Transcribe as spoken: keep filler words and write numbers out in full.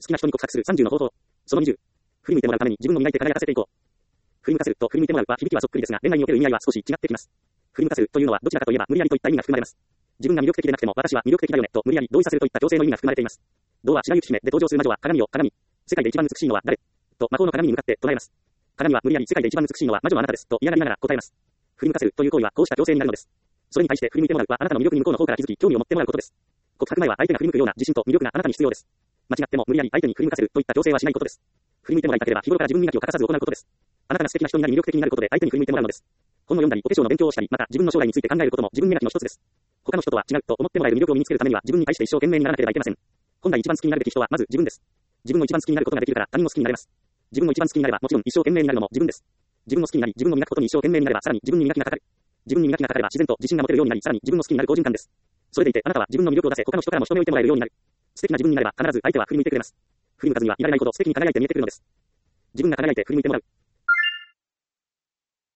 きな人に告白するさんじゅうの方法。そのにじゅう。振り向いてもらうために自分を磨いて輝かせていこう。振り向かせると振り向いてもらうは響きはそっくりですが、恋愛における意味合いは少し違ってきます。振り向かせるというのはどちらかといえば無理やりといった意味が含まれます。自分が魅力的でなくても私は魅力的だよねと無理やり同意させるといった強制の意味が含まれています。童話白雪姫で登場する魔女は鏡を鏡。世界で一番美しいのは誰と魔法の鏡に向かって唱えます。鏡は無理やり世界で一番美しいのは魔女のあなたですと嫌がりながら答えます。振り向かせるという行為はこうした強制になるのです。それに対して振り向いてもらうはあなたの魅力に向こうの方から気づき興味を持ってもらうことです。告白前は相手が振り向くような自信と魅力があなたに必要です。間違っても無理やり相手に振り向かせるといった強制はしないことです。振り向いてもらいたければ日頃から自分磨きを欠かさず行うことです。あなたが素敵な人になり魅力的になることで相手に振り向いてもらうのです。本を読んだりお化粧の勉強をしたりまた自分の将来について考えることも自分磨きの一つです。他の人とは違うと思ってもらえる魅力を身につけるためには自分に対して一生懸命にならなければいけません。本来一番好きになるべき人はまず自分です。自分の一番好きになることができるから他人も好きになれます。自分の一番好きになればもちろん一生懸命になるのも自分です。自分の好きになり自分の磨くことに一生懸命になればさらに自分に磨きがかかる。自分に磨きがかかれば自然と自信が持てるようになりさらに自分の好きになる好循環です。それでいてあなたは自分の魅力を出せ他の人からも一目置いてもらえるようになる。素敵な自分になれば必ず相手は振り向いてくれます。振り向かずにはいられないほど素敵に輝いて見えてくるのです。自分が輝いて振り向いてもらう。